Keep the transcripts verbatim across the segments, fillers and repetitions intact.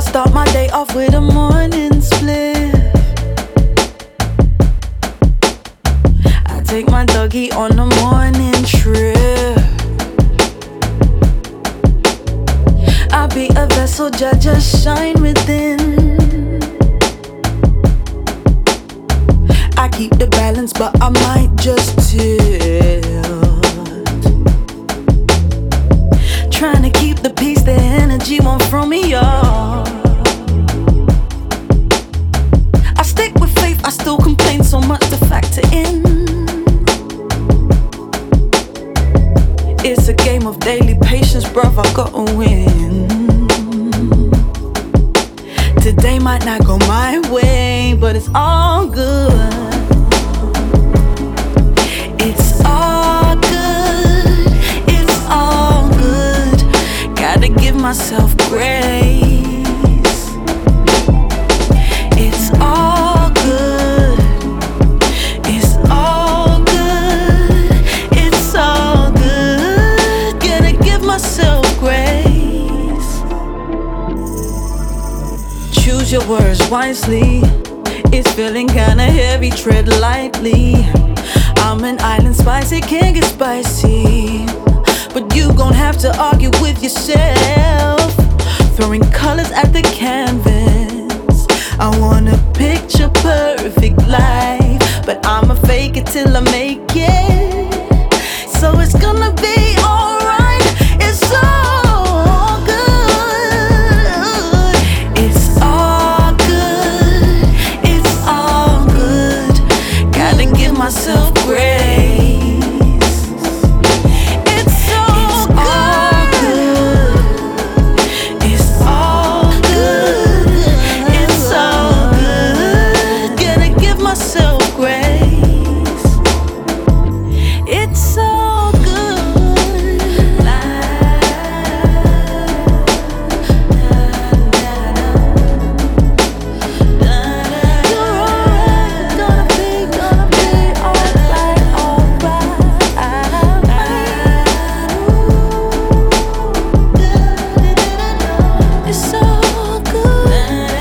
Start my day off with a morning split. I take my doggy on a morning trip. I'll be a vessel, judge, just shine within. I keep the balance, but I might just tilt. Trying to keep the peace, the energy won't throw me off. I stick with faith, I still complain, so much to factor in. It's a game of daily patience, bruv, I gotta win. Today might not go my way, but it's all good. It's all good, it's all good. Gotta give myself grace. It's all good, it's all good, it's all good. Gotta give myself grace. Choose your words wisely. It's feeling kinda heavy, tread lightly. I'm an island spice, it can get spicy, but you gon' have to argue with yourself. Throwing colors at the canvas. I want a picture perfect life, but I'ma fake it till I make it. So it's gonna be alright. It's all good. It's all good. It's all good. Gotta give myself grace. It's all good. It's all good. It's all good. Gotta give myself grace. It's all good. La, You're alright, gonna be, gonna be alright, alright. It's all good.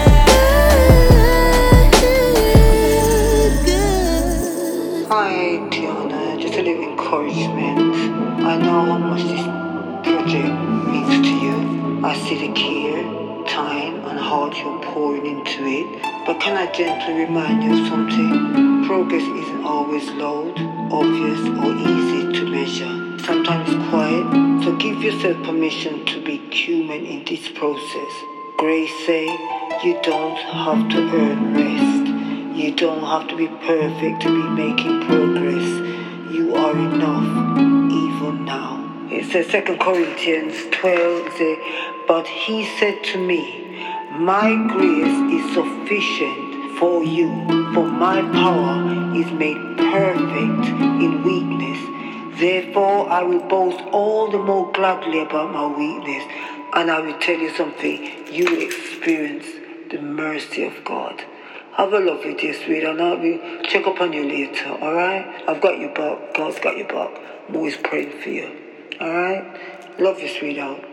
Good. Hi, Tiana. Just a little encouragement. I know how much this project means to you. I see the care, time, and heart you're pouring into it. But can I gently remind you of something? Progress isn't always loud, obvious, or easy to measure. Sometimes it's quiet. So give yourself permission to be human in this process. Grace say you don't have to earn rest. You don't have to be perfect to be making progress. You are enough, even now. It says Second Corinthians twelve, it says, but he said to me, my grace is sufficient for you, for my power is made perfect in weakness. Therefore I will boast all the more gladly about my weakness, and I will tell you something, you will experience the mercy of God. Have a lovely day, sweetheart, and I will check up on you later, alright? I've got your back, God's got your back. I'm always praying for you, alright? Love you, sweetheart.